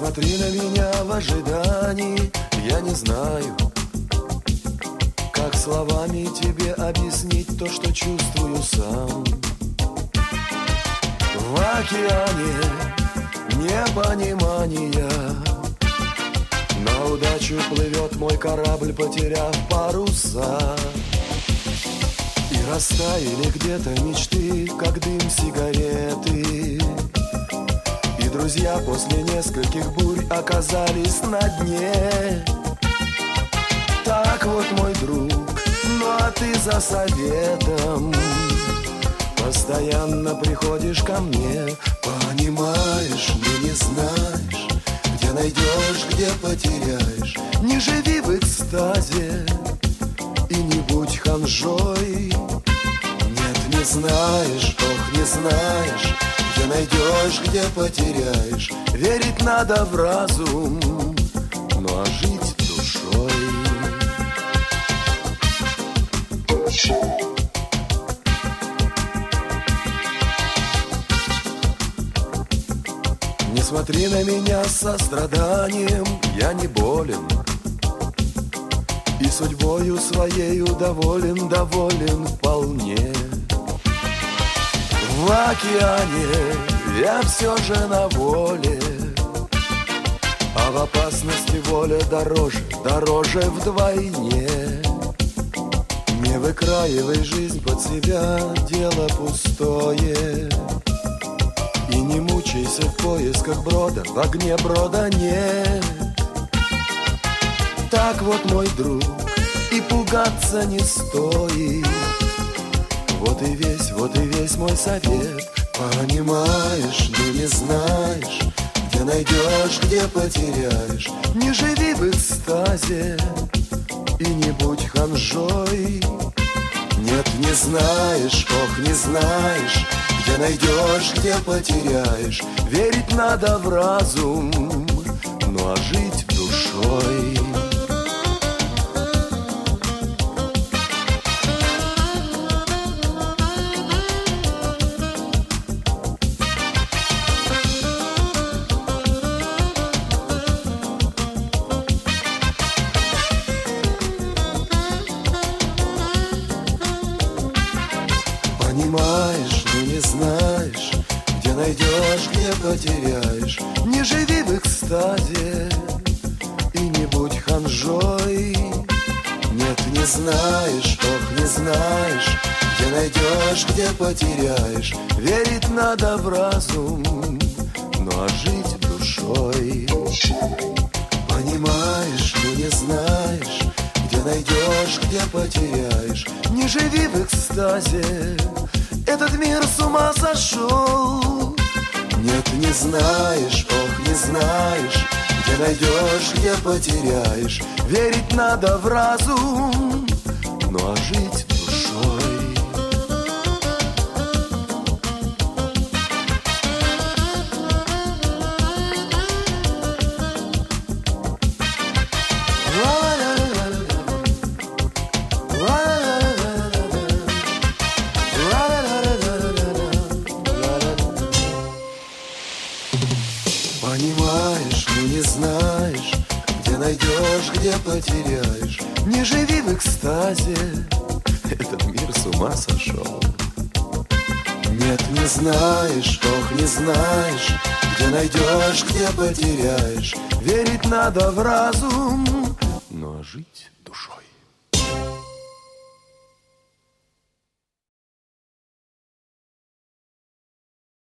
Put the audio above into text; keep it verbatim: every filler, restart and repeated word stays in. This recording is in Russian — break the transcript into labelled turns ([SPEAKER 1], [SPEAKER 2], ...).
[SPEAKER 1] смотри на меня в ожидании, я не знаю, как словами тебе объяснить то, что чувствую сам. В океане непонимания на удачу плывет мой корабль, потеряв паруса. И растаяли где-то мечты, как дым сигареты. И друзья после нескольких бурь оказались на дне. Так вот, мой друг, ну а ты за советом постоянно приходишь ко мне. Понимаешь, но не знаешь, где найдешь, где потеряешь. Не живи в экстазе и не будь ханжой. Нет, не знаешь, ох, не знаешь, где найдешь, где потеряешь. Верить надо в разум, ну а жить душой. Не смотри на меня с состраданием, я не болен. И судьбою своею доволен, доволен вполне. В океане я все же на воле, а в опасности воля дороже, дороже вдвойне. Не выкраивай жизнь под себя, дело пустое. И не мучайся в поисках брода, в огне брода нет. Так вот, мой друг, и пугаться не стоит. Вот и весь, вот и весь мой совет. Понимаешь, но не знаешь, где найдешь, где потеряешь. Не живи в экстазе и не будь ханжой. Нет, не знаешь, ох, не знаешь, где найдешь, где потеряешь. Верить надо в разум, ну а жить душой. Понимаешь, но не знаешь, где найдешь, где потеряешь. Не живи в экстазе и не будь ханжой. Нет, не знаешь, ох, не знаешь, где найдешь, где потеряешь. Верить надо в разум, ну а жить душой. Понимаешь, но не знаешь, где найдешь, где потеряешь. Не живи в экстазе, этот мир с ума сошел. Нет, не знаешь, ох, не знаешь, где найдешь, где потеряешь. Верить надо в разум, ну а жить душой. Понимаешь, но не знаешь, где найдешь, где потеряешь. Не живи в экстазе, этот мир с ума сошел. Нет, не знаешь, ох, не знаешь, где найдешь, где потеряешь. Верить надо в разум, но жить душой.